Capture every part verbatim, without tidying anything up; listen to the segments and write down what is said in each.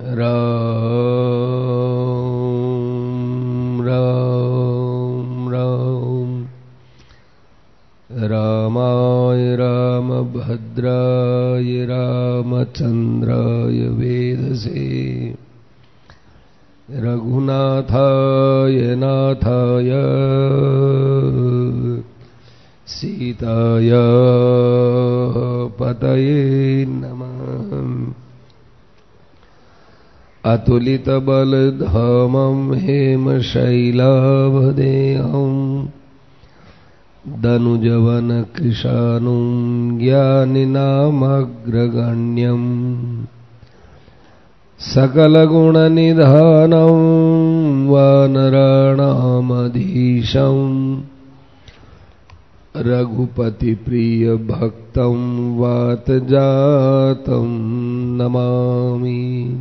राम राम राम रामाय रामभद्राय रामचन्द्राय वेधसे रघुनाथाय नाथाय सीताय पतये नमः। अतुलितबलधामं हेमशैलावदेहं दनुजवनकृशानुं ज्ञानिनामग्रगण्यं सकलगुणनिधानं वानराणामधीशं रघुपतिप्रियभक्तं वातजातं नमामि।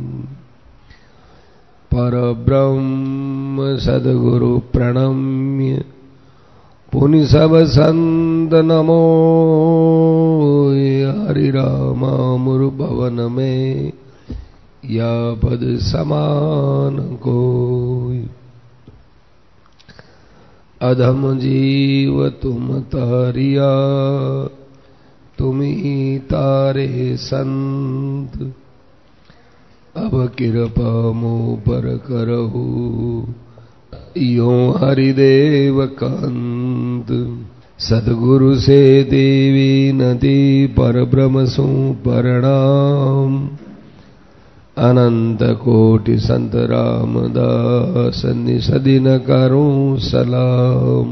परब्रह्म सद्गुरु प्रणम्य पुनि सब संत नमो। हरिरामामुरुभवन में या पद समान कोई। अधम जीव तुम तारिया तुम ही तारे संत। अब कृपा मुँह पर करहु यों हरिदेव कांत। सद्गुरु से देवी नदी पर ब्रह्म सु प्रणाम। अनंत कोटि संत रामदास निसदिन करूं सलाम।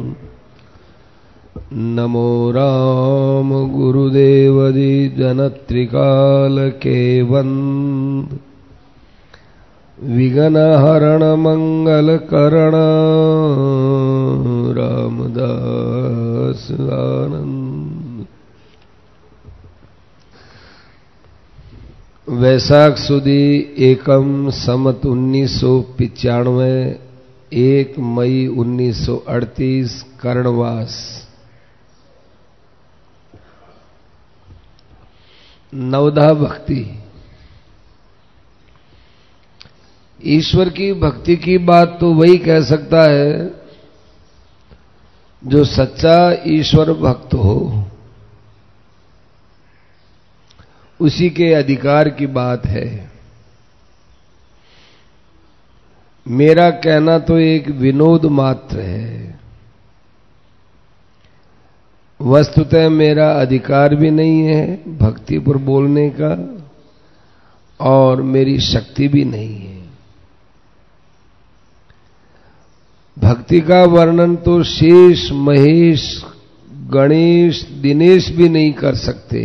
नमो राम गुरुदेव दी जनत्रिकाल के वंद। विघ्न हरण मंगल करण रामदास आनंद। वैशाख सुदी एकम समत उन्नीस सौ पिचानवे एक मई उन्नीस सौ अड़तीस कर्णवास। नवधा भक्ति। ईश्वर की भक्ति की बात तो वही कह सकता है जो सच्चा ईश्वर भक्त हो। उसी के अधिकार की बात है। मेरा कहना तो एक विनोद मात्र है। वस्तुतः मेरा अधिकार भी नहीं है भक्ति पर बोलने का और मेरी शक्ति भी नहीं है। भक्ति का वर्णन तो शेष महेश गणेश दिनेश भी नहीं कर सकते।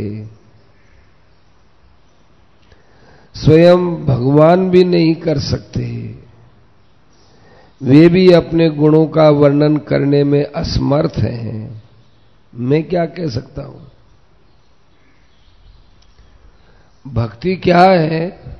स्वयं भगवान भी नहीं कर सकते। वे भी अपने गुणों का वर्णन करने में असमर्थ हैं। मैं क्या कह सकता हूं? भक्ति क्या है?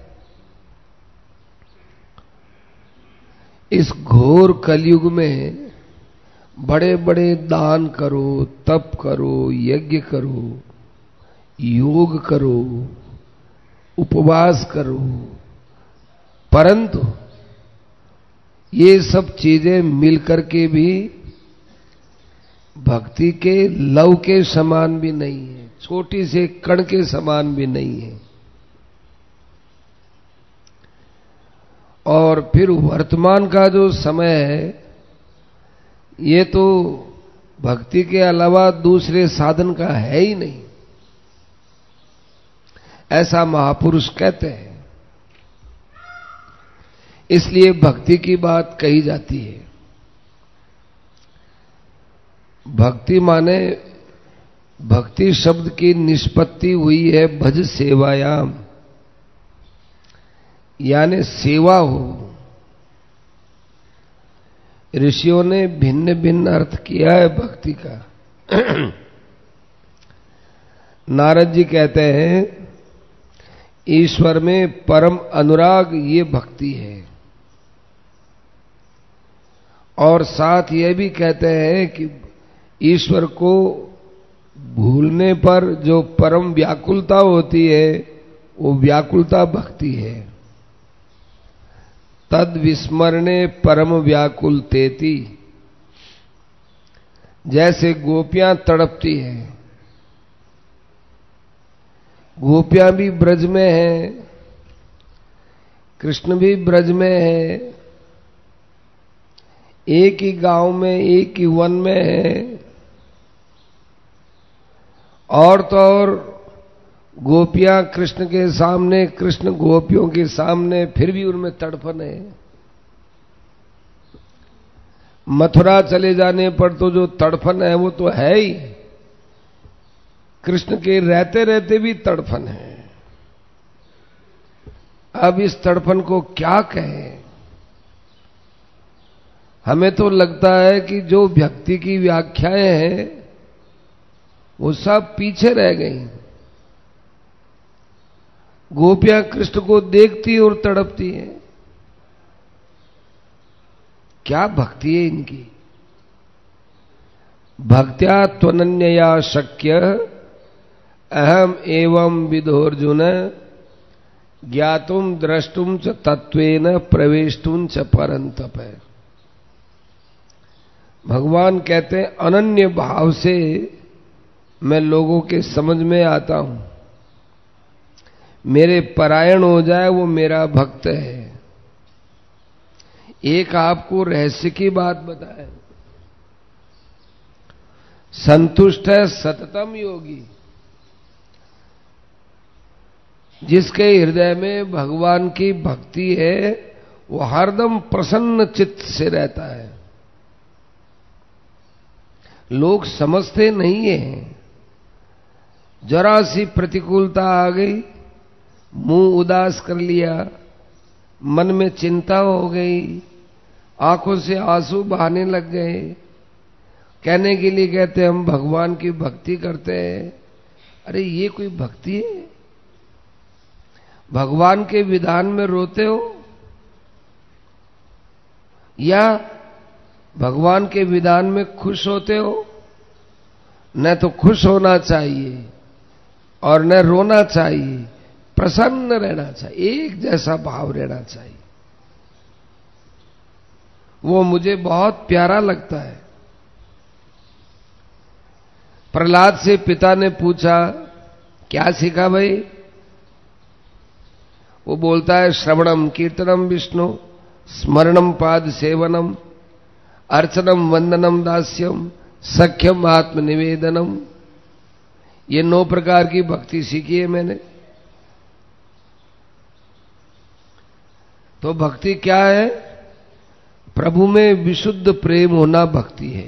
इस घोर कलयुग में बड़े बड़े दान करो, तप करो, यज्ञ करो, योग करो, उपवास करो, परंतु ये सब चीजें मिलकर के भी भक्ति के लव के समान भी नहीं है, छोटी से कण के समान भी नहीं है। और फिर वर्तमान का जो समय है ये तो भक्ति के अलावा दूसरे साधन का है ही नहीं, ऐसा महापुरुष कहते हैं। इसलिए भक्ति की बात कही जाती है। भक्ति माने भक्ति शब्द की निष्पत्ति हुई है भज सेवायाम, यानी सेवा हो। ऋषियों ने भिन्न भिन्न अर्थ किया है भक्ति का। नारद जी कहते हैं ईश्वर में परम अनुराग ये भक्ति है। और साथ ये भी कहते हैं कि ईश्वर को भूलने पर जो परम व्याकुलता होती है वो व्याकुलता भक्ति है। तद विस्मरणे परम व्याकुल तेती। जैसे गोपियां तड़पती हैं, गोपियां भी ब्रज में हैं, कृष्ण भी ब्रज में है, एक ही गांव में एक ही वन में है, और तो और गोपियां कृष्ण के सामने, कृष्ण गोपियों के सामने, फिर भी उनमें तड़पन है। मथुरा चले जाने पर तो जो तड़पन है वो तो है ही, कृष्ण के रहते रहते भी तड़पन है। अब इस तड़पन को क्या कहें? हमें तो लगता है कि जो भक्ति की व्याख्याएं हैं वो सब पीछे रह गई। गोपियां कृष्ण को देखती और तड़पती हैं। क्या भक्ति है इनकी? भक्त्या त्वनन्यया शक्य अहम एवं विदोर्जुन ज्ञातुम द्रष्टुम च तत्वेन प्रवेष्टुम च परंतप। भगवान कहते हैं अनन्य भाव से मैं लोगों के समझ में आता हूं। मेरे परायण हो जाए वो मेरा भक्त है। एक आपको रहस्य की बात बताए, संतुष्ट है सततम योगी। जिसके हृदय में भगवान की भक्ति है वो हरदम प्रसन्न चित्त से रहता है। लोग समझते नहीं है, जरा सी प्रतिकूलता आ गई, मुंह उदास कर लिया, मन में चिंता हो गई, आंखों से आंसू बहाने लग गए, कहने के लिए कहते हम भगवान की भक्ति करते हैं। अरे ये कोई भक्ति है? भगवान के विधान में रोते हो या भगवान के विधान में खुश होते हो? न तो खुश होना चाहिए और न रोना चाहिए, प्रसन्न रहना चाहिए, एक जैसा भाव रहना चाहिए। वो मुझे बहुत प्यारा लगता है। प्रहलाद से पिता ने पूछा क्या सीखा भाई? वो बोलता है श्रवणम कीर्तनम विष्णु, स्मरणम पाद सेवनम, अर्चनम वंदनम दास्यम, सख्यम आत्मनिवेदनम। ये नौ प्रकार की भक्ति सीखी है मैंने। तो भक्ति क्या है? प्रभु में विशुद्ध प्रेम होना भक्ति है।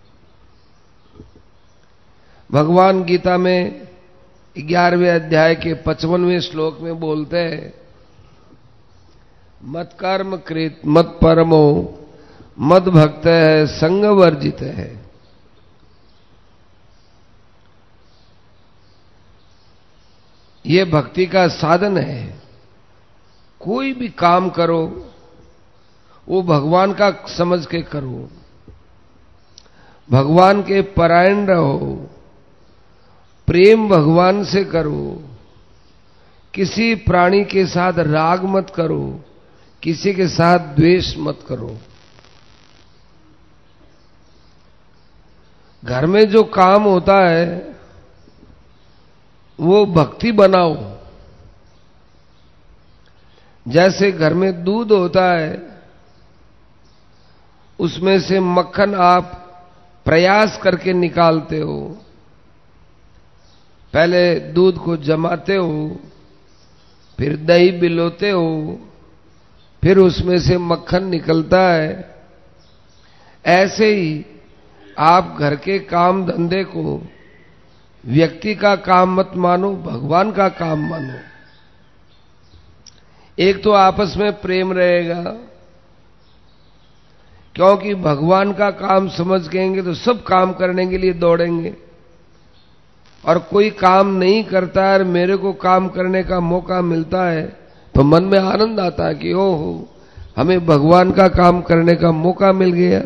भगवान गीता में ग्यारहवें अध्याय के पचपनवें श्लोक में बोलते हैं मत कर्म कृत मत परमो मद भक्त है संग वर्जित है। ये भक्ति का साधन है। कोई भी काम करो वो भगवान का समझ के करो, भगवान के परायण रहो, प्रेम भगवान से करो, किसी प्राणी के साथ राग मत करो, किसी के साथ द्वेष मत करो। घर में जो काम होता है वो भक्ति बनाओ। जैसे घर में दूध होता है, उसमें से मक्खन आप प्रयास करके निकालते हो। पहले दूध को जमाते हो, फिर दही बिलोते हो, फिर उसमें से मक्खन निकलता है। ऐसे ही आप घर के काम धंधे को व्यक्ति का काम मत मानो, भगवान का काम मानो। एक तो आपस में प्रेम रहेगा, क्योंकि भगवान का काम समझ कहेंगे तो सब काम करने के लिए दौड़ेंगे, और कोई काम नहीं करता है, मेरे को काम करने का मौका मिलता है तो मन में आनंद आता है कि ओहो हमें भगवान का काम करने का मौका मिल गया।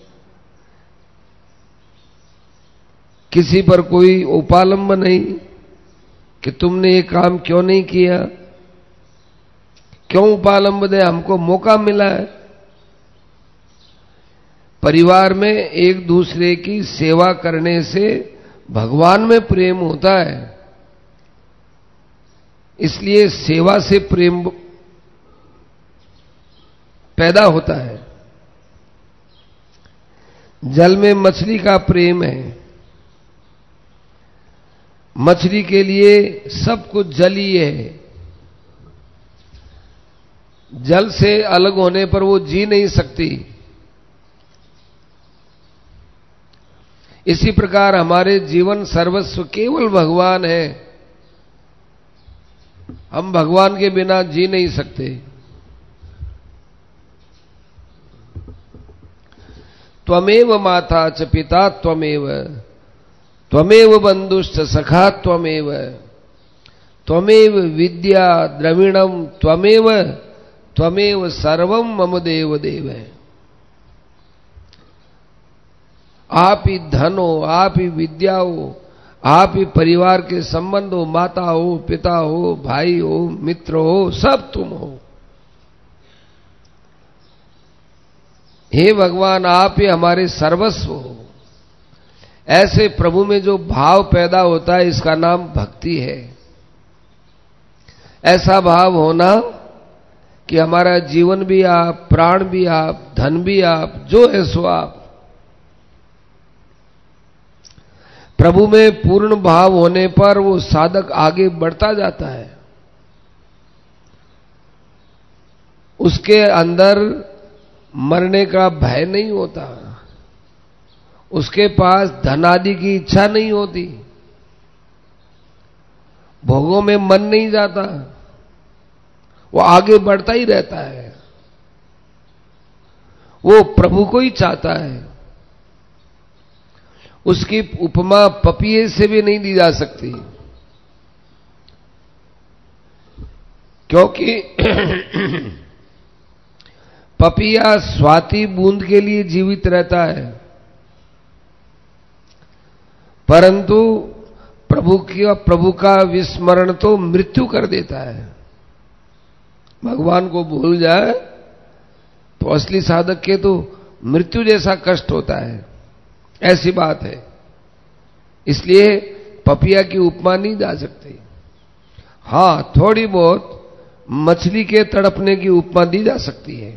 किसी पर कोई उपालंब नहीं कि तुमने ये काम क्यों नहीं किया, क्यों उपालंबदे, हमको मौका मिला है। परिवार में एक दूसरे की सेवा करने से भगवान में प्रेम होता है, इसलिए सेवा से प्रेम पैदा होता है। जल में मछली का प्रेम है, मछली के लिए सब कुछ जल ही है। जल से अलग होने पर वो जी नहीं सकती। इसी प्रकार हमारे जीवन सर्वस्व केवल भगवान है। हम भगवान के बिना जी नहीं सकते। त्वमेव माता च पिता त्वमेव, त्वमेव बंधुश्च सखा त्वमेव, त्वमेव विद्या द्रविणम त्वमेव, त्वमेव सर्वम मम देव देव। आप ही धन हो, आप ही विद्या हो, आप ही परिवार के संबंध हो, माता हो, पिता हो, भाई हो, मित्र हो, सब तुम हो। हे भगवान, आप ही हमारे सर्वस्व हो। ऐसे प्रभु में जो भाव पैदा होता है, इसका नाम भक्ति है। ऐसा भाव होना कि हमारा जीवन भी आप, प्राण भी आप, धन भी आप, जो है सो आप। प्रभु में पूर्ण भाव होने पर वो साधक आगे बढ़ता जाता है। उसके अंदर मरने का भय नहीं होता, उसके पास धन आदि की इच्छा नहीं होती, भोगों में मन नहीं जाता, वो आगे बढ़ता ही रहता है। वो प्रभु को ही चाहता है। उसकी उपमा पपीहे से भी नहीं दी जा सकती, क्योंकि पपीहा स्वाति बूंद के लिए जीवित रहता है, परंतु प्रभु की प्रभु का विस्मरण तो मृत्यु कर देता है। भगवान को भूल जाए तो असली साधक के तो मृत्यु जैसा कष्ट होता है। ऐसी बात है। इसलिए पपीहा की उपमा नहीं जा सकती। हां, थोड़ी बहुत मछली के तड़पने की उपमा दी जा सकती है।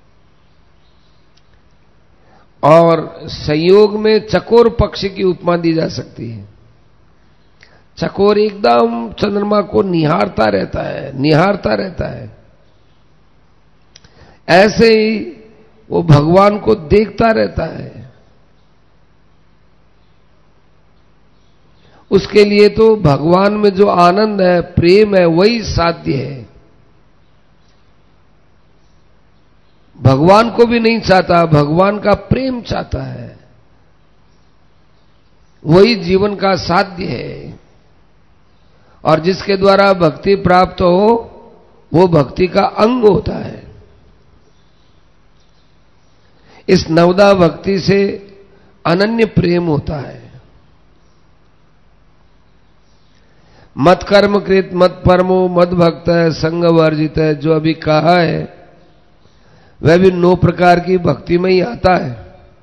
और संयोग में चकोर पक्षी की उपमा दी जा सकती है। चकोर एकदम चंद्रमा को निहारता रहता है, निहारता रहता है। ऐसे ही वो भगवान को देखता रहता है। उसके लिए तो भगवान में जो आनंद है, प्रेम है, वही साध्य है। भगवान को भी नहीं चाहता, भगवान का प्रेम चाहता है। वही जीवन का साध्य है। और जिसके द्वारा भक्ति प्राप्त हो, वो भक्ति का अंग होता है। इस नवदा भक्ति से अनन्य प्रेम होता है। मत कर्म कृत मत परमो मत भक्त है संग वर्जित है, जो अभी कहा है वह भी नौ प्रकार की भक्ति में ही आता है।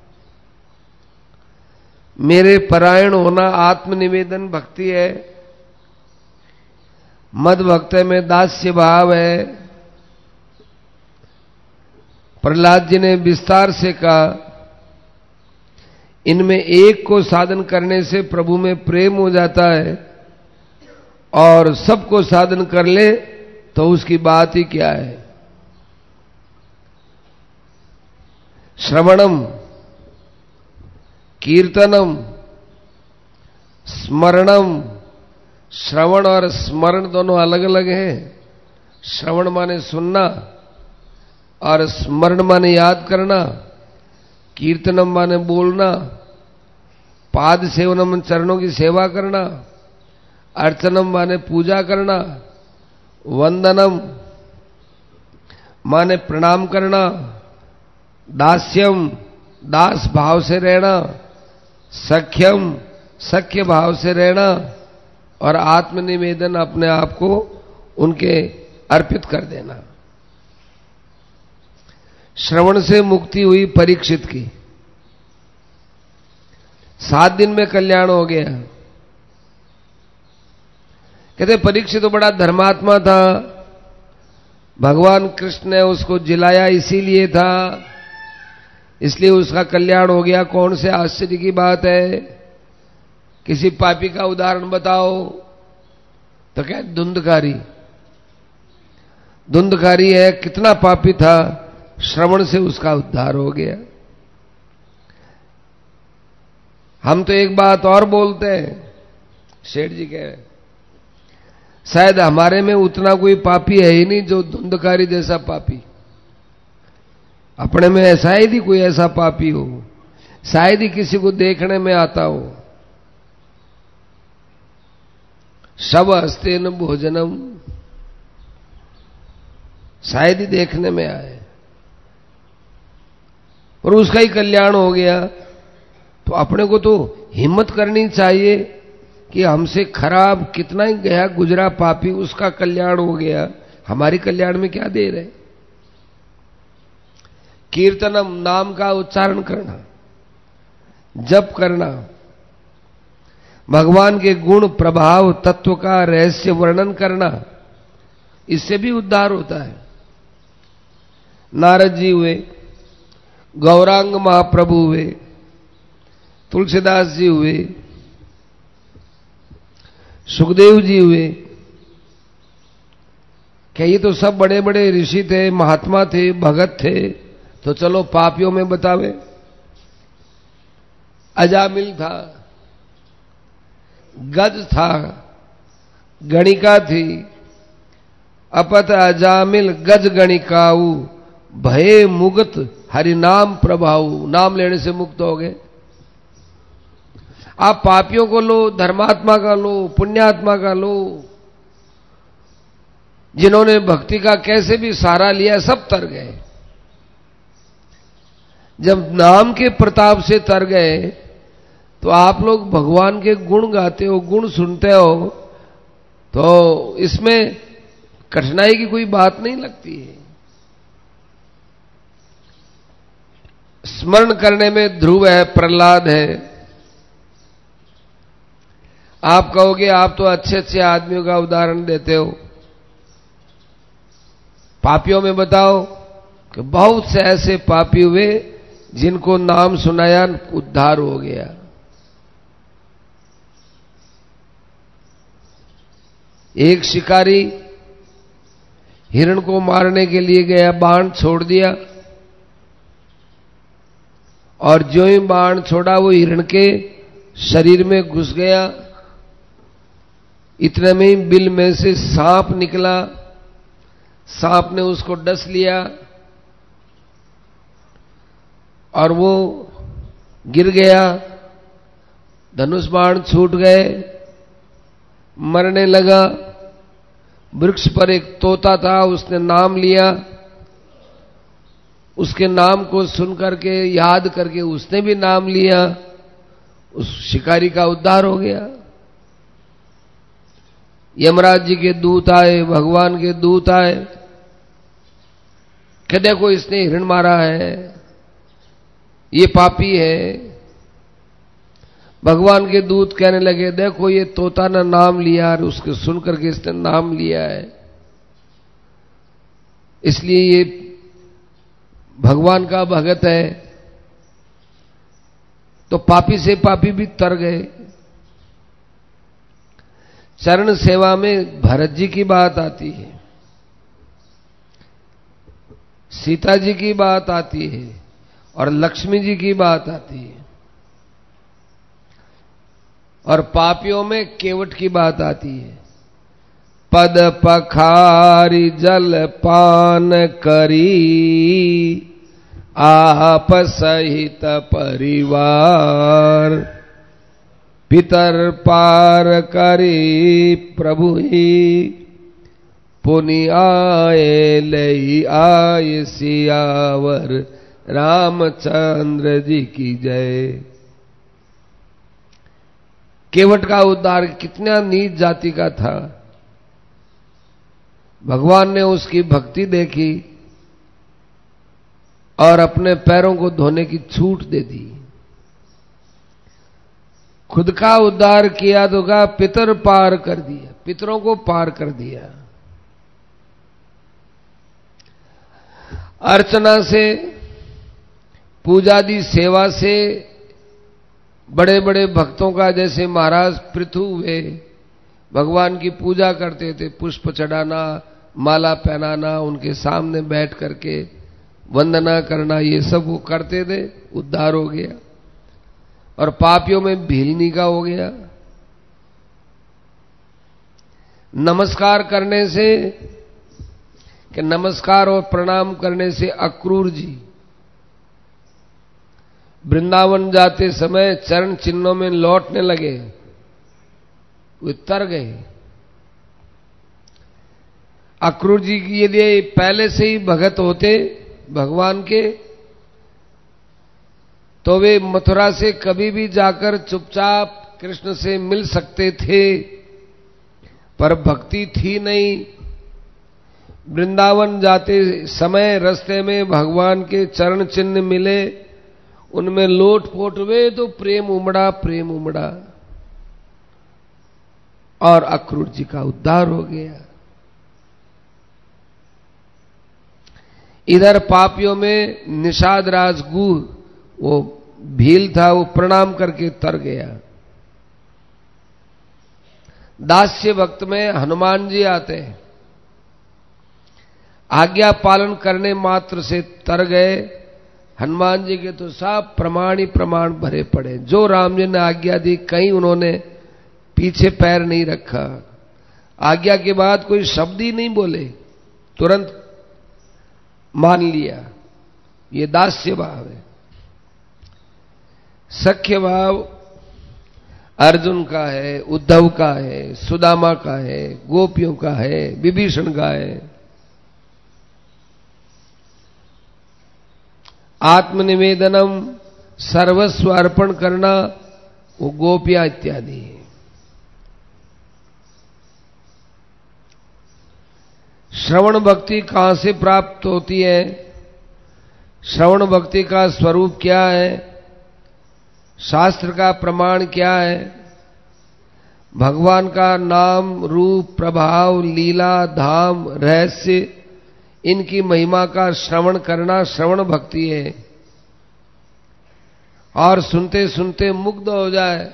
मेरे परायण होना आत्मनिवेदन भक्ति है। मद भक्त में दास्य भाव है। प्रहलाद जी ने विस्तार से कहा, इनमें एक को साधन करने से प्रभु में प्रेम हो जाता है, और सबको साधन कर ले तो उसकी बात ही क्या है। श्रवणम, कीर्तनम, स्मरणम। श्रवण और स्मरण दोनों अलग अलग हैं। श्रवण माने सुनना और स्मरण माने याद करना। कीर्तनम माने बोलना, पाद सेवनम चरणों की सेवा करना, अर्चनम माने पूजा करना, वंदनम माने प्रणाम करना, दास्यम दास भाव से रहना, सख्यम सख्य भाव से रहना, और आत्मनिवेदन अपने आप को उनके अर्पित कर देना। श्रवण से मुक्ति हुई परीक्षित की, सात दिन में कल्याण हो गया। कहते परीक्षित तो बड़ा धर्मात्मा था, भगवान कृष्ण ने उसको जिलाया इसीलिए था, इसलिए उसका कल्याण हो गया। कौन से आश्चर्य की बात है? किसी पापी का उदाहरण बताओ। तो क्या धुंधकारी, धुंधकारी है, कितना पापी था, श्रवण से उसका उद्धार हो गया। हम तो एक बात और बोलते हैं, शेठ जी कह रहे शायद हमारे में उतना कोई पापी है ही नहीं जो धुंधकारी जैसा पापी। अपने में शायद ही कोई ऐसा पापी हो, शायद ही किसी को देखने में आता हो। शव हस्तेन भोजनम, शायद ही देखने में आए, और उसका ही कल्याण हो गया। तो अपने को तो हिम्मत करनी चाहिए कि हमसे खराब कितना ही गया गुजरा पापी, उसका कल्याण हो गया, हमारी कल्याण में क्या देर है? कीर्तनम, नाम का उच्चारण करना, जप करना, भगवान के गुण प्रभाव तत्व का रहस्य वर्णन करना, इससे भी उद्धार होता है। नारद जी हुए, गौरांग महाप्रभु हुए, तुलसीदास जी हुए, सुखदेव जी हुए। क्या ये तो सब बड़े बड़े ऋषि थे, महात्मा थे, भगत थे? तो चलो पापियों में बतावे। अजामिल था, गज था, गणिका थी, अपत अजामिल गज गणिकाऊ, भये मुगत हरिनाम प्रभाऊ। नाम लेने से मुक्त हो गए। आप पापियों को लो, धर्मात्मा का लो, पुण्यात्मा का लो, जिन्होंने भक्ति का कैसे भी सहारा लिया, सब तर गए। जब नाम के प्रताप से तर गए तो आप लोग भगवान के गुण गाते हो, गुण सुनते हो, तो इसमें कठिनाई की कोई बात नहीं लगती है। स्मरण करने में ध्रुव है, प्रहलाद है। आप कहोगे आप तो अच्छे अच्छे आदमियों का उदाहरण देते हो, पापियों में बताओ कि बहुत से ऐसे पापी हुए जिनको नाम सुनाया, उद्धार हो गया। एक शिकारी हिरण को मारने के लिए गया, बाण छोड़ दिया, और जो ही बाण छोड़ा वो हिरण के शरीर में घुस गया। इतने में ही बिल में से सांप निकला, सांप ने उसको डस लिया और वो गिर गया। धनुष बाण छूट गए, मरने लगा। वृक्ष पर एक तोता था, उसने नाम लिया, उसके नाम को सुन करके, याद करके उसने भी नाम लिया, उस शिकारी का उद्धार हो गया। यमराज जी के दूत आए, भगवान के दूत आए कि देखो इसने हिरण मारा है, ये पापी है। भगवान के दूत कहने लगे देखो ये तोता ने नाम लिया, और उसके सुन करके इसने नाम लिया है, इसलिए ये भगवान का भगत है। तो पापी से पापी भी तर गए। चरण सेवा में भरत जी की बात आती है, सीता जी की बात आती है, और लक्ष्मी जी की बात आती है, और पापियों में केवट की बात आती है। पद पखारी जल पान करी, आप सहित परिवार, पितर पार करी प्रभु ही, पुनि आए लई आय सियावर, रामचंद्र जी की जय। केवट का उद्धार कितना नीच जाति का था, भगवान ने उसकी भक्ति देखी, और अपने पैरों को धोने की छूट दे दी। खुद का उद्धार किया तो का पितर पार कर दिया, पितरों को पार कर दिया। अर्चना से, पूजादि सेवा से बड़े बड़े भक्तों का, जैसे महाराज पृथु वे भगवान की पूजा करते थे, पुष्प चढ़ाना, माला पहनाना, उनके सामने बैठ करके वंदना करना, ये सब वो करते थे, उद्धार हो गया। और पापियों में भीलनी का हो गया। नमस्कार करने से, कि नमस्कार और प्रणाम करने से अक्रूर जी वृंदावन जाते समय चरण चिन्हों में लौटने लगे, वे तर गए। अक्रूर जी की यदि पहले से ही भगत होते भगवान के, तो वे मथुरा से कभी भी जाकर चुपचाप कृष्ण से मिल सकते थे, पर भक्ति थी नहीं। वृंदावन जाते समय रास्ते में भगवान के चरण चिन्ह मिले, उनमें लोट पोट हुए तो प्रेम उमड़ा, प्रेम उमड़ा और अक्रूर जी का उद्धार हो गया। इधर पापियों में निषाद राज गु, वो भील था, वो प्रणाम करके तर गया। दास्य भक्त में हनुमान जी आते हैं, आज्ञा पालन करने मात्र से तर गए। हनुमान जी के तो सब प्रमाण ही प्रमाण भरे पड़े, जो राम जी ने आज्ञा दी कहीं उन्होंने पीछे पैर नहीं रखा। आज्ञा के बाद कोई शब्द ही नहीं बोले, तुरंत मान लिया। ये दास्य भाव है। सख्य भाव अर्जुन का है, उद्धव का है, सुदामा का है, गोपियों का है, विभीषण का है। आत्मनिवेदनम, सर्वस्व अर्पण करना, वो गोपियां इत्यादि है। श्रवण भक्ति कहां से प्राप्त होती है? श्रवण भक्ति का स्वरूप क्या है? शास्त्र का प्रमाण क्या है? भगवान का नाम, रूप, प्रभाव, लीला, धाम, रहस्य, इनकी महिमा का श्रवण करना श्रवण भक्ति है। और सुनते सुनते मुग्ध हो जाए,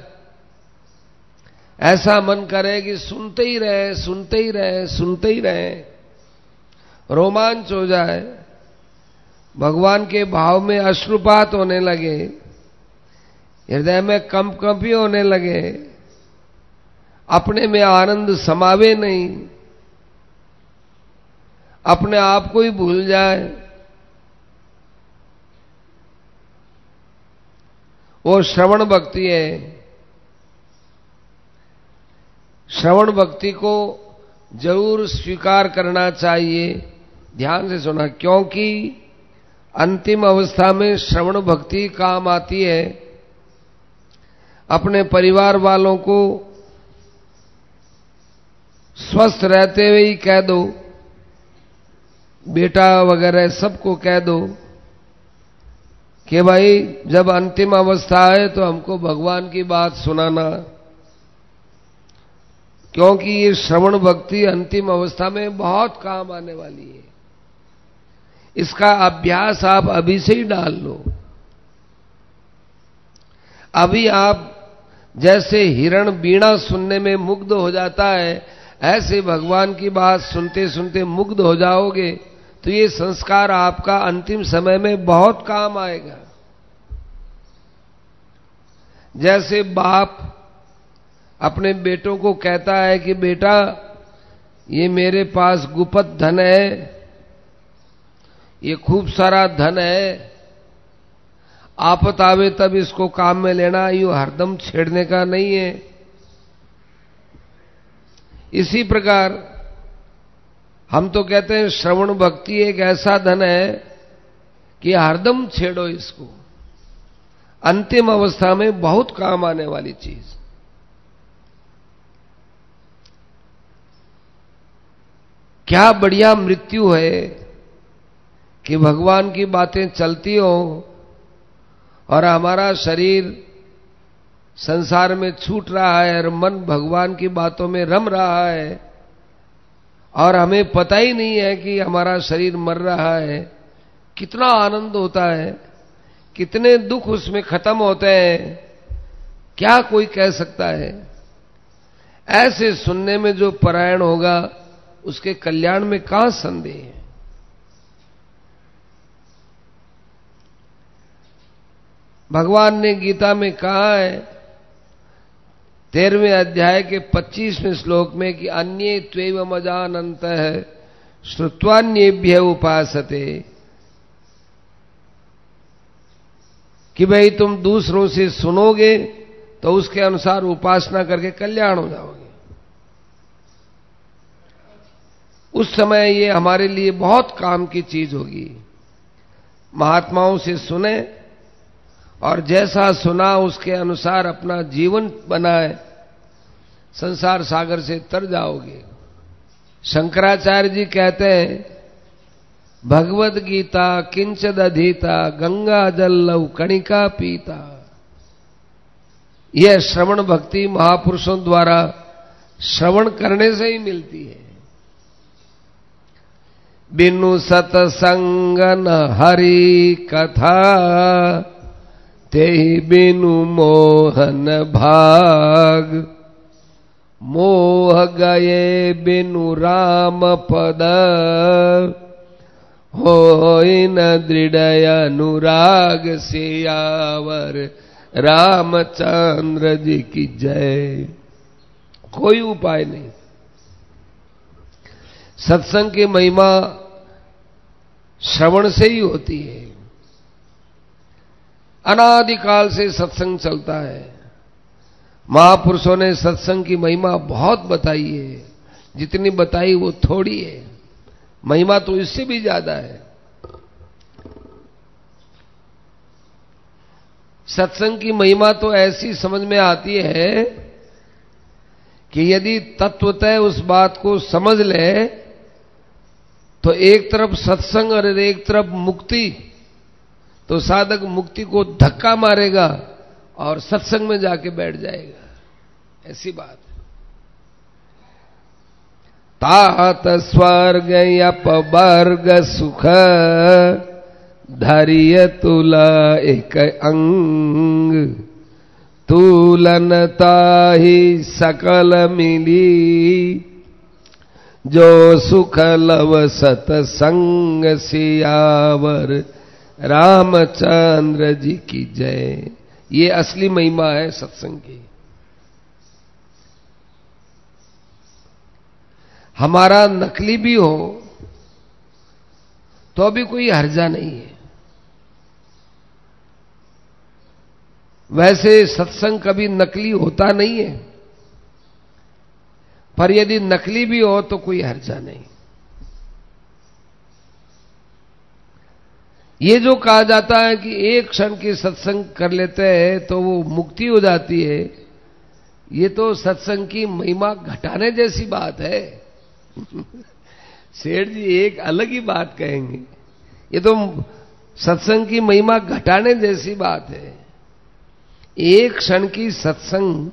ऐसा मन करे कि सुनते ही रहे, सुनते ही रहे, सुनते ही रहे, रोमांच हो जाए, भगवान के भाव में अश्रुपात होने लगे, हृदय में कंपकंपी होने लगे, अपने में आनंद समावे नहीं, अपने आप को ही भूल जाए, वो श्रवण भक्ति है। श्रवण भक्ति को जरूर स्वीकार करना चाहिए। ध्यान से सुना, क्योंकि अंतिम अवस्था में श्रवण भक्ति काम आती है। अपने परिवार वालों को स्वस्थ रहते हुए ही कह दो, बेटा वगैरह सबको कह दो कि भाई जब अंतिम अवस्था है तो हमको भगवान की बात सुनाना, क्योंकि ये श्रवण भक्ति अंतिम अवस्था में बहुत काम आने वाली है। इसका अभ्यास आप अभी से ही डाल लो। अभी आप जैसे हिरण बीणा सुनने में मुग्ध हो जाता है, ऐसे भगवान की बात सुनते सुनते मुग्ध हो जाओगे तो ये संस्कार आपका अंतिम समय में बहुत काम आएगा। जैसे बाप अपने बेटों को कहता है कि बेटा ये मेरे पास गुप्त धन है, ये खूब सारा धन है, आपत आवे तब इसको काम में लेना, यूं हरदम छेड़ने का नहीं है। इसी प्रकार हम तो कहते हैं श्रवण भक्ति एक ऐसा धन है कि हरदम छेड़ो इसको, अंतिम अवस्था में बहुत काम आने वाली चीज। क्या बढ़िया मृत्यु है, कि भगवान की बातें चलती हो और हमारा शरीर संसार में छूट रहा है और मन भगवान की बातों में रम रहा है और हमें पता ही नहीं है कि हमारा शरीर मर रहा है, कितना आनंद होता है, कितने दुख उसमें खत्म होते हैं, क्या कोई कह सकता है। ऐसे सुनने में जो परायण होगा उसके कल्याण में कहां संदेह है। भगवान ने गीता में कहा है तेरहवें अध्याय के पच्चीसवें श्लोक में कि अन्ये त्वेव मजानन्तः श्रुत्वान्येभ्य उपासते, कि भाई तुम दूसरों से सुनोगे तो उसके अनुसार उपासना करके कल्याण हो जाओगे। उस समय ये हमारे लिए बहुत काम की चीज होगी। महात्माओं से सुने और जैसा सुना उसके अनुसार अपना जीवन बनाए, संसार सागर से तर जाओगे। शंकराचार्य जी कहते हैं भगवद गीता किंचद अधीता गंगा जल लव कणिका पीता। यह श्रवण भक्ति महापुरुषों द्वारा श्रवण करने से ही मिलती है। बिनु सतसंग न हरि कथा, तेहि बिनु मोहन भाग। मोह गए बिनु राम पद, होई न दृढ़ अनुराग। सियावर रामचंद्र जी की जय। कोई उपाय नहीं। सत्संग की महिमा श्रवण से ही होती है। अनादिकाल से सत्संग चलता है। महापुरुषों ने सत्संग की महिमा बहुत बताई है, जितनी बताई वो थोड़ी है, महिमा तो इससे भी ज्यादा है। सत्संग की महिमा तो ऐसी समझ में आती है कि यदि तत्वतः उस बात को समझ ले तो एक तरफ सत्संग और एक तरफ मुक्ति, तो साधक मुक्ति को धक्का मारेगा और सत्संग में जाके बैठ जाएगा। ऐसी बात है। तात स्वर्ग अपवर्ग सुख, धैर्य तुला एक अंग। तुलनता ही सकल मिली, जो सुख लव सतसंग। सियावर रामचंद्र जी की जय। ये असली महिमा है सत्संग की। हमारा नकली भी हो तो भी कोई हर्जा नहीं है। वैसे सत्संग कभी नकली होता नहीं है, पर यदि नकली भी हो तो कोई हर्जा नहीं। ये जो कहा जाता है कि एक क्षण की सत्संग कर लेते हैं तो वो मुक्ति हो जाती है, ये तो सत्संग की महिमा घटाने जैसी बात है। सेठ जी एक अलग ही बात कहेंगे, ये तो सत्संग की महिमा घटाने जैसी बात है। एक क्षण की सत्संग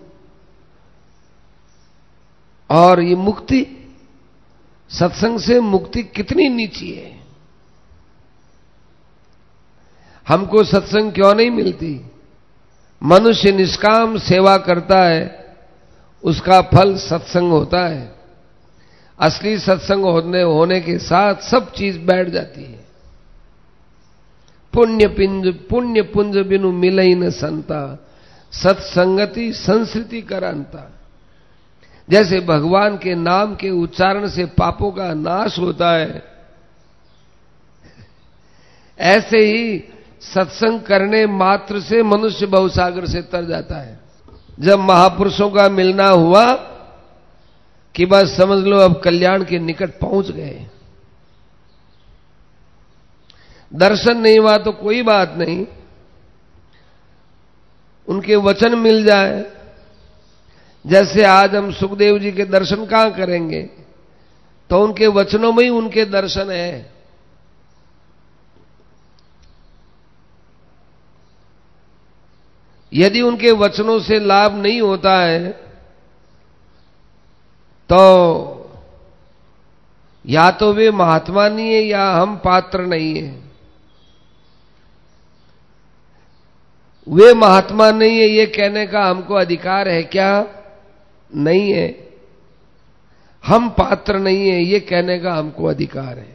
और ये मुक्ति, सत्संग से मुक्ति कितनी नीची है। हमको सत्संग क्यों नहीं मिलती? मनुष्य निष्काम सेवा करता है, उसका फल सत्संग होता है। असली सत्संग होने होने के साथ सब चीज बैठ जाती है। पुण्य पिंज पुण्य पुंज बिनु मिलई न संता, सत्संगति संस्कृति करंता। जैसे भगवान के नाम के उच्चारण से पापों का नाश होता है, ऐसे ही सत्संग करने मात्र से मनुष्य भवसागर से तर जाता है। जब महापुरुषों का मिलना हुआ कि बस समझ लो अब कल्याण के निकट पहुंच गए। दर्शन नहीं हुआ तो कोई बात नहीं, उनके वचन मिल जाए। जैसे आज हम सुखदेव जी के दर्शन कहां करेंगे, तो उनके वचनों में ही उनके दर्शन है। यदि उनके वचनों से लाभ नहीं होता है तो या तो वे महात्मा नहीं है या हम पात्र नहीं है। वे महात्मा नहीं है ये कहने का हमको अधिकार है क्या? नहीं है। हम पात्र नहीं है ये कहने का हमको अधिकार है।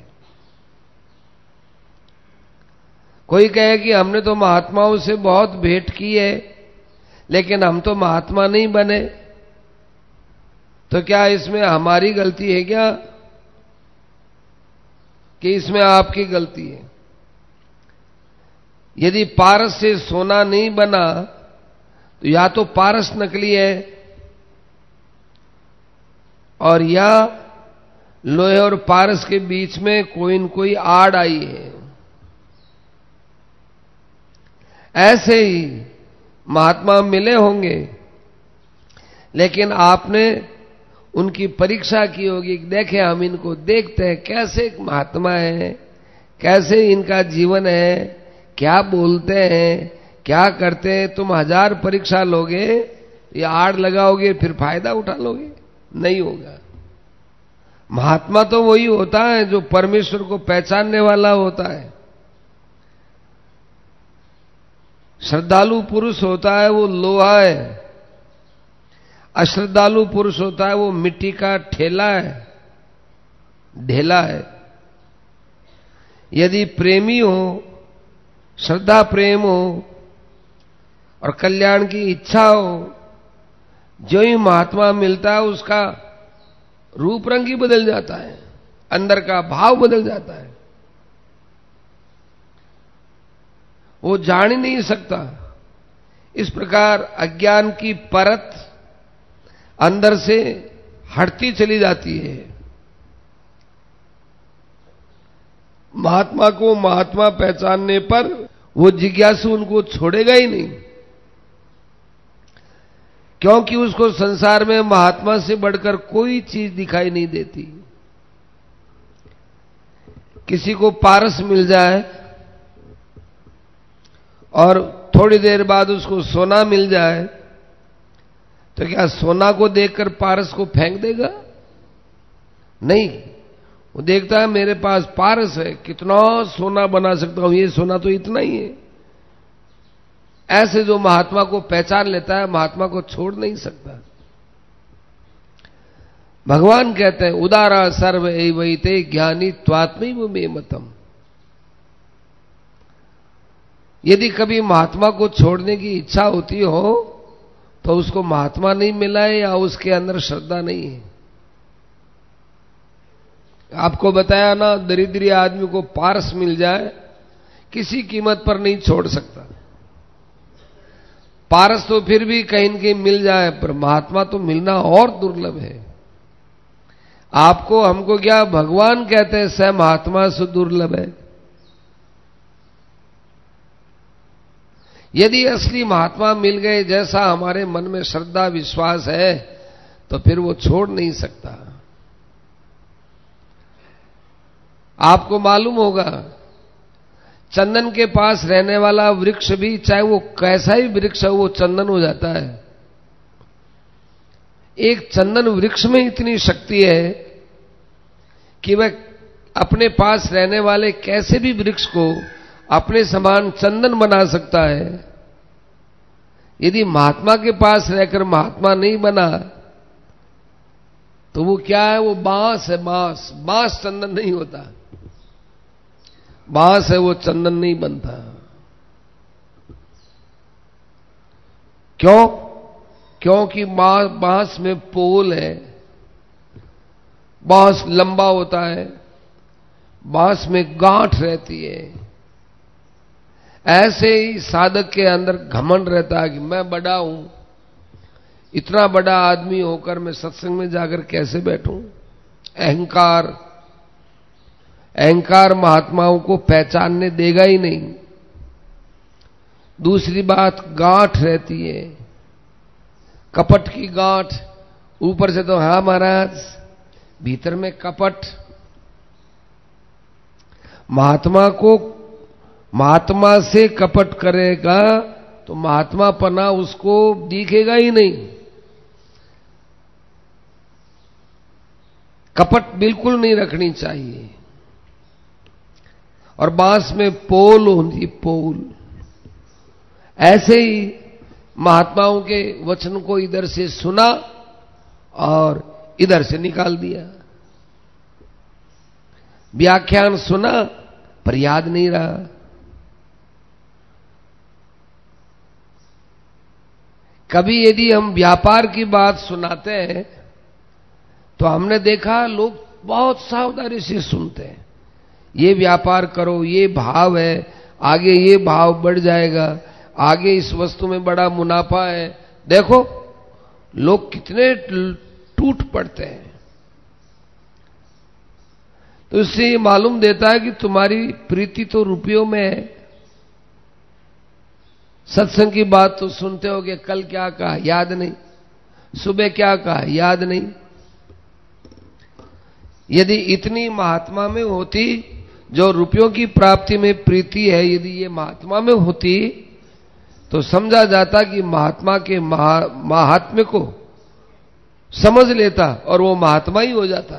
कोई कहे कि हमने तो महात्माओं से बहुत भेंट की है लेकिन हम तो महात्मा नहीं बने, तो क्या इसमें हमारी गलती है क्या कि इसमें आपकी गलती है? यदि पारस से सोना नहीं बना तो या तो पारस नकली है और या लोहे और पारस के बीच में कोई न कोई आड़ आई है। ऐसे ही महात्मा मिले होंगे लेकिन आपने उनकी परीक्षा की होगी। देखें, हम इनको देखते हैं कैसे महात्मा है, कैसे इनका जीवन है, क्या बोलते हैं, क्या करते हैं। तुम हजार परीक्षा लोगे या आड़ लगाओगे फिर फायदा उठा लोगे? नहीं होगा। महात्मा तो वही होता है जो परमेश्वर को पहचानने वाला होता है। श्रद्धालु पुरुष होता है वो लोहा है, अश्रद्धालु पुरुष होता है वो मिट्टी का ठेला है, ढेला है। यदि प्रेमी हो, श्रद्धा प्रेम हो और कल्याण की इच्छा हो, जो ही महात्मा मिलता है उसका रूप रंग ही बदल जाता है, अंदर का भाव बदल जाता है। वो जान ही नहीं सकता। इस प्रकार अज्ञान की परत अंदर से हटती चली जाती है। महात्मा को महात्मा पहचानने पर वो जिज्ञासु उनको छोड़ेगा ही नहीं, क्योंकि उसको संसार में महात्मा से बढ़कर कोई चीज दिखाई नहीं देती। किसी को पारस मिल जाए और थोड़ी देर बाद उसको सोना मिल जाए तो क्या सोना को देखकर पारस को फेंक देगा? नहीं, वो देखता है मेरे पास पारस है, कितना सोना बना सकता हूं, ये सोना तो इतना ही है। ऐसे जो महात्मा को पहचान लेता है महात्मा को छोड़ नहीं सकता। भगवान कहते हैं उदारा सर्व एवैते ज्ञानी त्वात्मैव मे मतम। यदि कभी महात्मा को छोड़ने की इच्छा होती हो तो उसको महात्मा नहीं मिला है या उसके अंदर श्रद्धा नहीं है। आपको बताया ना, दरिद्री आदमी को पारस मिल जाए किसी कीमत पर नहीं छोड़ सकता। पारस तो फिर भी कहीं न कहीं मिल जाए, पर महात्मा तो मिलना और दुर्लभ है। आपको हमको क्या, भगवान कहते हैं स महात्मा से दुर्लभ है। यदि असली महात्मा मिल गए जैसा हमारे मन में श्रद्धा विश्वास है तो फिर वो छोड़ नहीं सकता। आपको मालूम होगा चंदन के पास रहने वाला वृक्ष भी, चाहे वो कैसा ही वृक्ष हो, वो चंदन हो जाता है। एक चंदन वृक्ष में इतनी शक्ति है कि वह अपने पास रहने वाले कैसे भी वृक्ष को अपने समान चंदन बना सकता है। यदि महात्मा के पास रहकर महात्मा नहीं बना तो वो क्या है, वो बांस है। बांस बांस चंदन नहीं होता, बांस है वो चंदन नहीं बनता। क्यों? क्योंकि बांस में पोल है, बांस लंबा होता है, बांस में गांठ रहती है। ऐसे ही साधक के अंदर घमंड रहता है कि मैं बड़ा हूं, इतना बड़ा आदमी होकर मैं सत्संग में जाकर कैसे बैठूं। अहंकार अहंकार महात्माओं को पहचानने देगा ही नहीं। दूसरी बात, गांठ रहती है, कपट की गांठ। ऊपर से तो हाँ महाराज, भीतर में कपट। महात्मा को महात्मा से कपट करेगा तो महात्मा पना उसको दिखेगा ही नहीं। कपट बिल्कुल नहीं रखनी चाहिए। और बांस में पोल होती, पोल। ऐसे ही महात्माओं के वचन को इधर से सुना और इधर से निकाल दिया। व्याख्यान सुना पर याद नहीं रहा। कभी यदि हम व्यापार की बात सुनाते हैं तो हमने देखा लोग बहुत सावधानी से सुनते हैं। ये व्यापार करो, ये भाव है, आगे ये भाव बढ़ जाएगा, आगे इस वस्तु में बड़ा मुनाफा है। देखो लोग कितने टूट पड़ते हैं। तो इससे ये मालूम देता है कि तुम्हारी प्रीति तो रुपयों में है। सत्संग की बात तो सुनते हो कि कल क्या कहा याद नहीं, सुबह क्या कहा याद नहीं। यदि इतनी महात्मा में होती, जो रुपयों की प्राप्ति में प्रीति है, यदि ये महात्मा में होती तो समझा जाता कि महात्मा के महा, महात्म्य को समझ लेता और वो महात्मा ही हो जाता।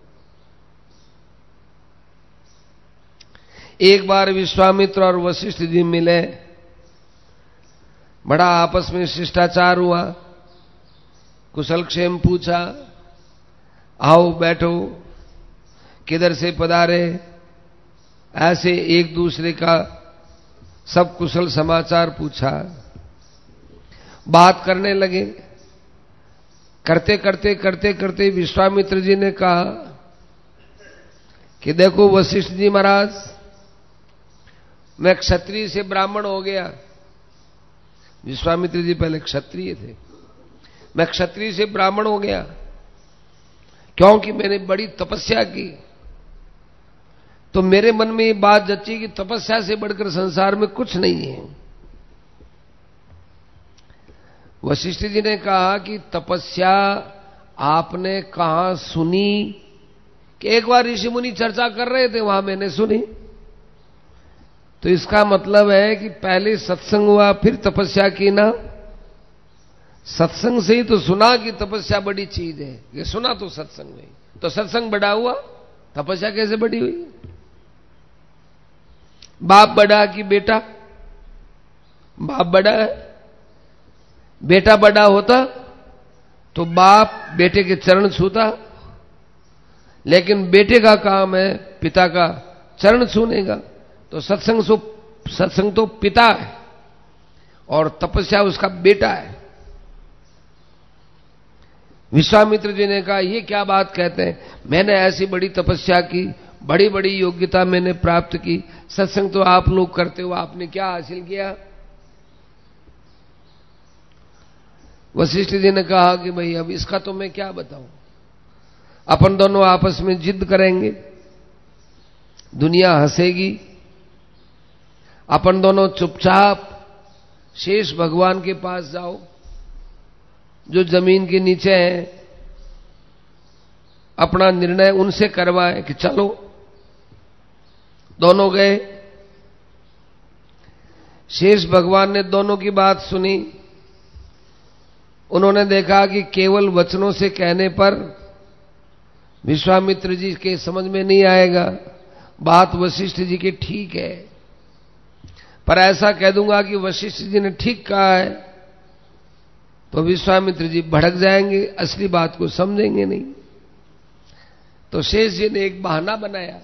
एक बार विश्वामित्र और वशिष्ठ जी मिले, बड़ा आपस में शिष्टाचार हुआ, कुशल क्षेम पूछा, आओ बैठो, किधर से पधारे, ऐसे एक दूसरे का सब कुशल समाचार पूछा। बात करने लगे। करते करते करते करते विश्वामित्र जी ने कहा कि देखो वशिष्ठ जी महाराज, मैं क्षत्रिय से ब्राह्मण हो गया। विश्वामित्र जी पहले क्षत्रिय थे। मैं क्षत्रिय से ब्राह्मण हो गया क्योंकि मैंने बड़ी तपस्या की। तो मेरे मन में ये बात जची कि तपस्या से बढ़कर संसार में कुछ नहीं है। वशिष्ठ जी ने कहा कि तपस्या आपने कहां सुनी? कि एक बार ऋषि मुनि चर्चा कर रहे थे, वहां मैंने सुनी। तो इसका मतलब है कि पहले सत्संग हुआ, फिर तपस्या की ना। सत्संग से ही तो सुना कि तपस्या बड़ी चीज है, ये सुना तो सत्संग में। तो सत्संग बड़ा हुआ, तपस्या कैसे बड़ी हुई? बाप बड़ा कि बेटा? बाप बड़ा है। बेटा बड़ा होता तो बाप बेटे के चरण छूता, लेकिन बेटे का काम है पिता का चरण छूनेगा। तो सत्संग सो सत्संग तो पिता है और तपस्या उसका बेटा है। विश्वामित्र जी ने कहा, ये क्या बात कहते हैं? मैंने ऐसी बड़ी तपस्या की, बड़ी बड़ी योग्यता मैंने प्राप्त की, सत्संग तो आप लोग करते हो, आपने क्या हासिल किया? वशिष्ठ जी ने कहा कि भाई अब इसका तो मैं क्या बताऊं। अपन दोनों आपस में जिद करेंगे, दुनिया हंसेगी। अपन दोनों चुपचाप शेष भगवान के पास जाओ, जो जमीन के नीचे हैं, अपना निर्णय उनसे करवाए कि चलो। दोनों गए। शेष भगवान ने दोनों की बात सुनी। उन्होंने देखा कि केवल वचनों से कहने पर विश्वामित्र जी के समझ में नहीं आएगा। बात वशिष्ठ जी की ठीक है, पर ऐसा कह दूंगा कि वशिष्ठ जी ने ठीक कहा है तो विश्वामित्र जी भड़क जाएंगे, असली बात को समझेंगे नहीं। तो शेष जी ने एक बहाना बनाया।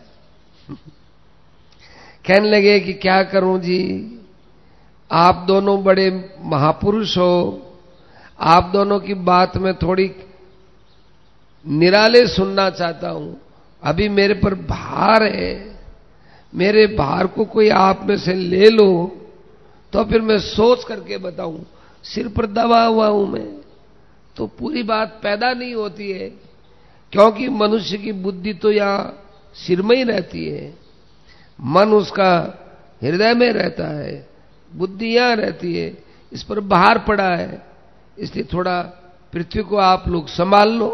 कहने लगे कि क्या करूं जी, आप दोनों बड़े महापुरुष हो, आप दोनों की बात में थोड़ी निराले सुनना चाहता हूं। अभी मेरे पर भार है, मेरे भार को कोई आप में से ले लो तो फिर मैं सोच करके बताऊं। सिर पर दबा हुआ हूं मैं, तो पूरी बात पैदा नहीं होती है, क्योंकि मनुष्य की बुद्धि तो यहां सिर में ही रहती है, मन उसका हृदय में रहता है, बुद्धि यहां रहती है, इस पर भार पड़ा है। इसलिए थोड़ा पृथ्वी को आप लोग संभाल लो।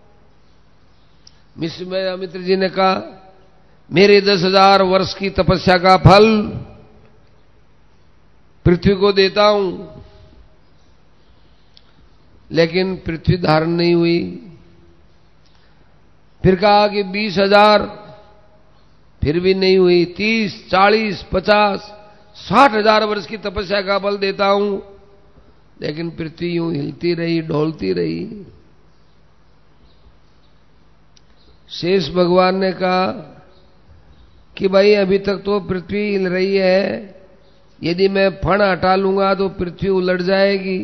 विश्वामित्र जी ने कहा, मेरे दस हजार वर्ष की तपस्या का फल पृथ्वी को देता हूं, लेकिन पृथ्वी धारण नहीं हुई। फिर कहा कि बीस हजार, फिर भी नहीं हुई। तीस, चालीस, पचास, साठ हजार वर्ष की तपस्या का बल देता हूं, लेकिन पृथ्वी यूं हिलती रही, ढोलती रही। शेष भगवान ने कहा कि भाई अभी तक तो पृथ्वी हिल रही है, यदि मैं फण हटा लूंगा तो पृथ्वी उलट जाएगी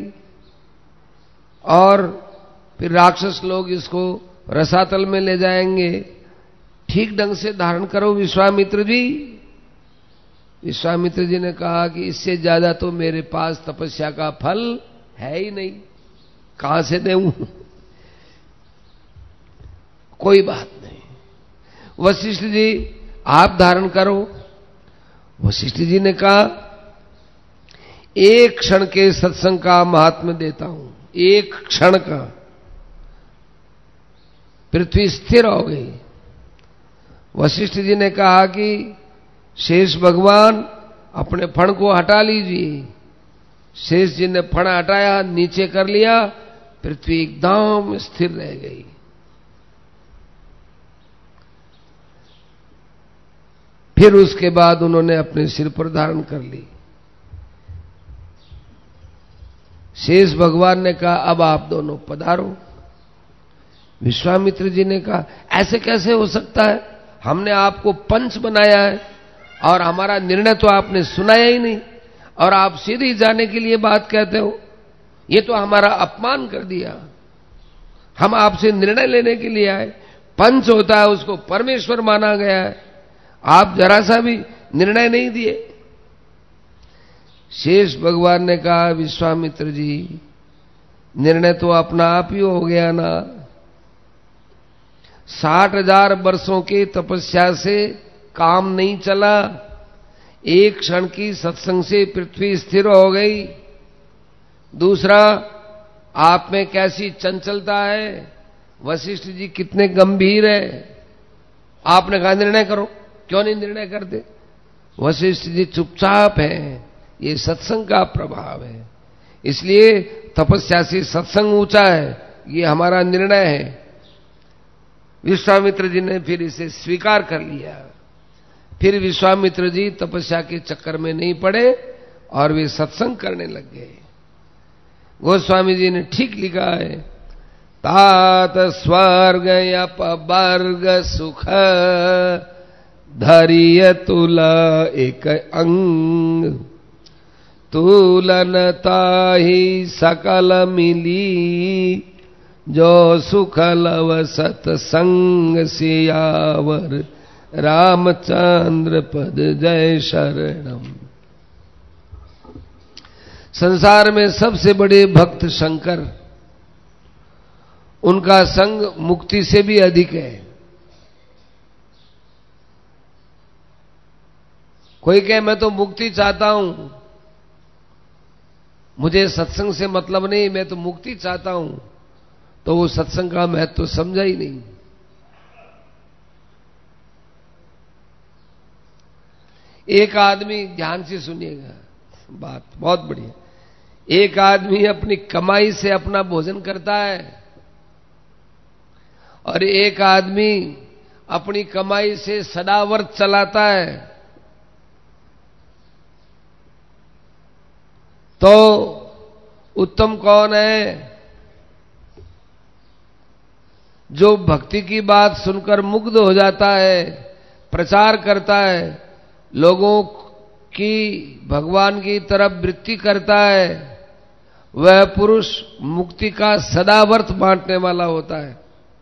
और फिर राक्षस लोग इसको रसातल में ले जाएंगे। ठीक ढंग से धारण करो विश्वामित्र जी। विश्वामित्र जी ने कहा कि इससे ज्यादा तो मेरे पास तपस्या का फल है ही नहीं, कहां से दूं? कोई बात नहीं, वशिष्ठ जी आप धारण करो। वशिष्ठ जी ने कहा एक क्षण के सत्संग का महात्म्य देता हूं, एक क्षण का। पृथ्वी स्थिर हो गई। वशिष्ठ जी ने कहा कि शेष भगवान अपने फण को हटा लीजिए। शेष जी ने फण हटाया, नीचे कर लिया, पृथ्वी एकदम स्थिर रह गई। फिर उसके बाद उन्होंने अपने सिर पर धारण कर ली। शेष भगवान ने कहा अब आप दोनों पधारो। विश्वामित्र जी ने कहा ऐसे कैसे हो सकता है, हमने आपको पंच बनाया है और हमारा निर्णय तो आपने सुनाया ही नहीं, और आप सीधे जाने के लिए बात कहते हो, ये तो हमारा अपमान कर दिया। हम आपसे निर्णय लेने के लिए आए, पंच होता है उसको परमेश्वर माना गया है, आप जरा सा भी निर्णय नहीं दिए। शेष भगवान ने कहा विश्वामित्र जी निर्णय तो अपना आप ही हो गया ना। साठ हजार वर्षों की तपस्या से काम नहीं चला, एक क्षण की सत्संग से पृथ्वी स्थिर हो गई। दूसरा, आप में कैसी चंचलता है, वशिष्ठ जी कितने गंभीर है। आपने कहा निर्णय करो, क्यों नहीं निर्णय करते? वशिष्ठ जी चुपचाप हैं, ये सत्संग का प्रभाव है, इसलिए तपस्या से सत्संग ऊंचा है, ये हमारा निर्णय है। विश्वामित्र जी ने फिर इसे स्वीकार कर लिया। फिर विश्वामित्र जी तपस्या के चक्कर में नहीं पड़े और वे सत्संग करने लग गए। गोस्वामी जी ने ठीक लिखा है, तात स्वर्ग अपवर्ग सुख धरिय तुला एक अंग, तुलनता ही सकल मिली, जो सुख लव सत्संग सियावर, रामचंद्र पद जय शरणम। संसार में सबसे बड़े भक्त शंकर, उनका संग मुक्ति से भी अधिक है। कोई कहे मैं तो मुक्ति चाहता हूं, मुझे सत्संग से मतलब नहीं, मैं तो मुक्ति चाहता हूं, तो वो सत्संग का महत्व तो समझा ही नहीं। एक आदमी, ध्यान से सुनिएगा बात बहुत बढ़िया, एक आदमी अपनी कमाई से अपना भोजन करता है और एक आदमी अपनी कमाई से सदाव्रत चलाता है। तो उत्तम कौन है? जो भक्ति की बात सुनकर मुग्ध हो जाता है, प्रचार करता है, लोगों की भगवान की तरफ वृत्ति करता है, वह पुरुष मुक्ति का सदाव्रत बांटने वाला होता है।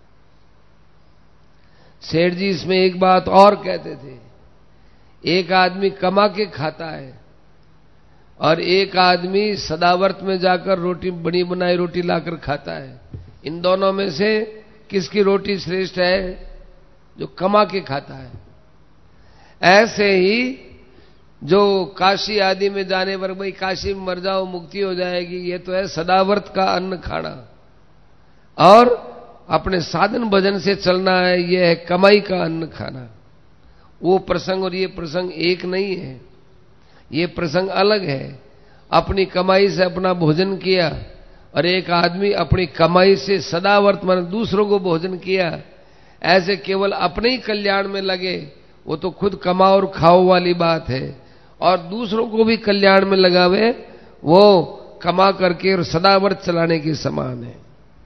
सेठ जी इसमें एक बात और कहते थे, एक आदमी कमा के खाता है और एक आदमी सदाव्रत में जाकर रोटी, बनी बनाई रोटी लाकर खाता है। इन दोनों में से किसकी रोटी श्रेष्ठ है? जो कमा के खाता है। ऐसे ही जो काशी आदि में जाने पर भाई काशी में मर जाओ मुक्ति हो जाएगी, ये तो है सदाव्रत का अन्न खाना, और अपने साधन भजन से चलना है, ये है कमाई का अन्न खाना। वो प्रसंग और ये प्रसंग एक नहीं है, ये प्रसंग अलग है। अपनी कमाई से अपना भोजन किया, और एक आदमी अपनी कमाई से सदा वर्तमान दूसरों को भोजन किया, ऐसे केवल अपने ही कल्याण में लगे, वो तो खुद कमाओ और खाओ वाली बात है, और दूसरों को भी कल्याण में लगावे, वो कमा करके और सदाव्रत चलाने के समान है।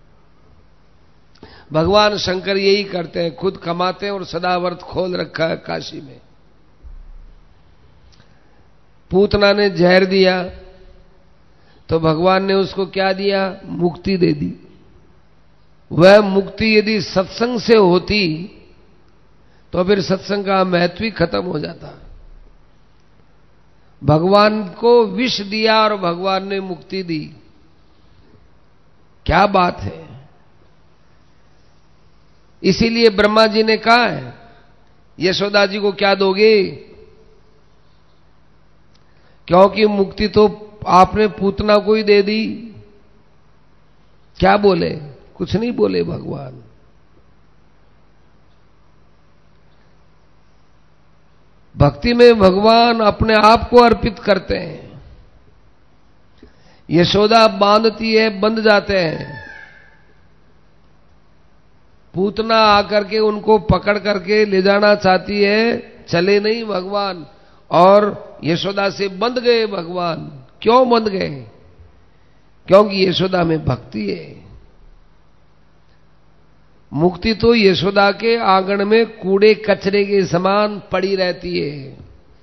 भगवान शंकर यही करते हैं, खुद कमाते हैं और सदाव्रत खोल रखा है काशी में। पूतना ने जहर दिया तो भगवान ने उसको क्या दिया? मुक्ति दे दी। वह मुक्ति यदि सत्संग से होती तो फिर सत्संग का महत्व ही खत्म हो जाता। भगवान को विष दिया और भगवान ने मुक्ति दी, क्या बात है। इसीलिए ब्रह्मा जी ने कहा है, यशोदा जी को क्या दोगे? क्योंकि मुक्ति तो आपने पूतना को ही दे दी। क्या बोले? कुछ नहीं बोले भगवान। भक्ति में भगवान अपने आप को अर्पित करते हैं। यशोदा बांधती है, बंध जाते हैं। पूतना आकर के उनको पकड़ करके ले जाना चाहती है, चले नहीं भगवान, और यशोदा से बंध गए भगवान। क्यों बंध गए? क्योंकि यशोदा में भक्ति है। मुक्ति तो यशोदा के आंगन में कूड़े कचरे के समान पड़ी रहती है।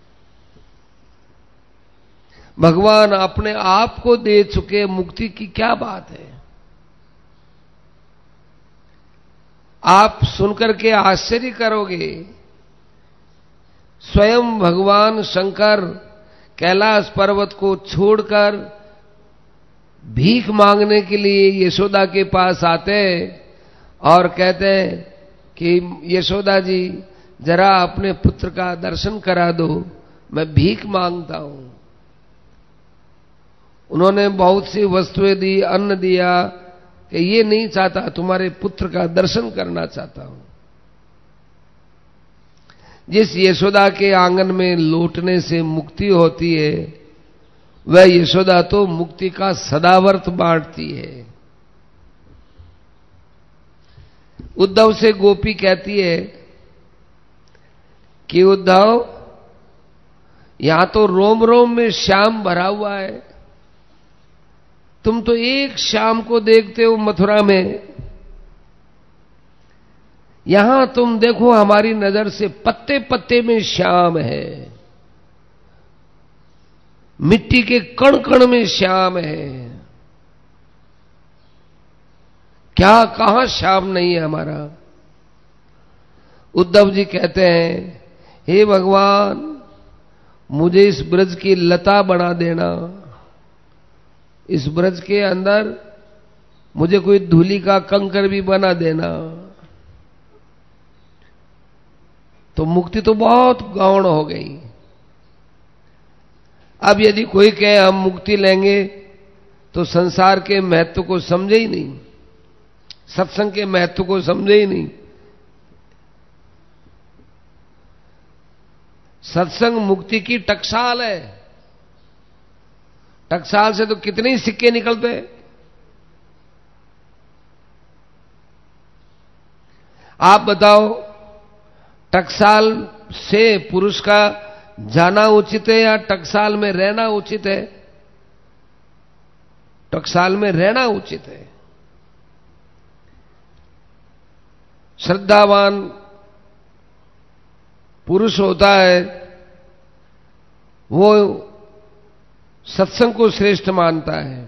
भगवान अपने आप को दे चुके, मुक्ति की क्या बात है। आप सुनकर के आश्चर्य करोगे, स्वयं भगवान शंकर कैलाश पर्वत को छोड़कर भीख मांगने के लिए यशोदा के पास आते हैं और कहते हैं कि यशोदा जी जरा अपने पुत्र का दर्शन करा दो, मैं भीख मांगता हूं। उन्होंने बहुत सी वस्तुएं दी, अन्न दिया, कि ये नहीं चाहता, तुम्हारे पुत्र का दर्शन करना चाहता हूं। जिस यशोदा के आंगन में लौटने से मुक्ति होती है, वह यशोदा तो मुक्ति का सदाव्रत बांटती है। उद्धव से गोपी कहती है कि उद्धव, यहां तो रोम रोम में श्याम भरा हुआ है, तुम तो एक श्याम को देखते हो मथुरा में, यहां तुम देखो हमारी नजर से पत्ते पत्ते में श्याम है, मिट्टी के कण कण में श्याम है। क्या कहां श्याम नहीं है हमारा? उद्धव जी कहते हैं, हे भगवान, मुझे इस ब्रज की लता बना देना, इस ब्रज के अंदर मुझे कोई धूलि का कंकर भी बना देना, तो मुक्ति तो बहुत गौण हो गई। अब यदि कोई कहे हम मुक्ति लेंगे तो संसार के महत्व को समझे ही नहीं, सत्संग के महत्व को समझे ही नहीं। सत्संग मुक्ति की टकसाल है। टकसाल से तो कितने ही सिक्के निकलते हैं। आप बताओ, टकसाल से पुरुष का जाना उचित है या टकसाल में रहना उचित है? टकसाल में रहना उचित है। श्रद्धावान पुरुष होता है, वो सत्संग को श्रेष्ठ मानता है।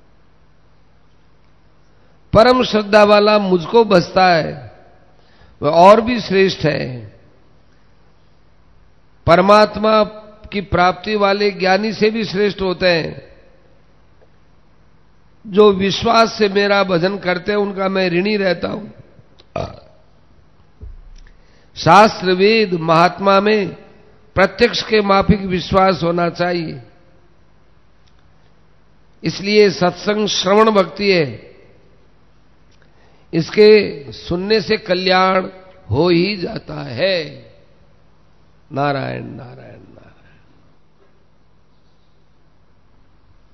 परम श्रद्धा वाला मुझको बसता है, वह और भी श्रेष्ठ है। परमात्मा की प्राप्ति वाले ज्ञानी से भी श्रेष्ठ होते हैं। जो विश्वास से मेरा भजन करते हैं उनका मैं ऋणी रहता हूं। शास्त्र वेद महात्मा में प्रत्यक्ष के माफिक विश्वास होना चाहिए। इसलिए सत्संग श्रवण भक्ति है, इसके सुनने से कल्याण हो ही जाता है। नारायण नारायण नारायण।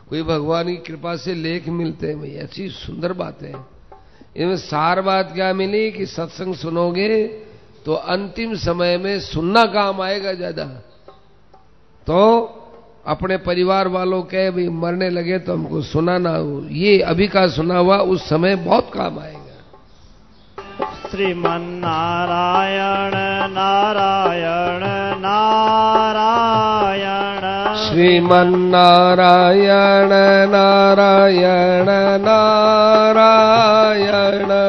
कोई भगवान की कृपा से लेख मिलते हैं, भाई ऐसी सुंदर बातें हैं। इनमें सार बात क्या मिली कि सत्संग सुनोगे तो अंतिम समय में सुनना काम आएगा ज्यादा। तो अपने परिवार वालों के भी मरने लगे तो हमको सुना ना हो, ये अभी का सुना हुआ उस समय बहुत काम आएगा। श्रीमन नारायण नारायण नारायण श्रीमन नारायण नारायण नारायण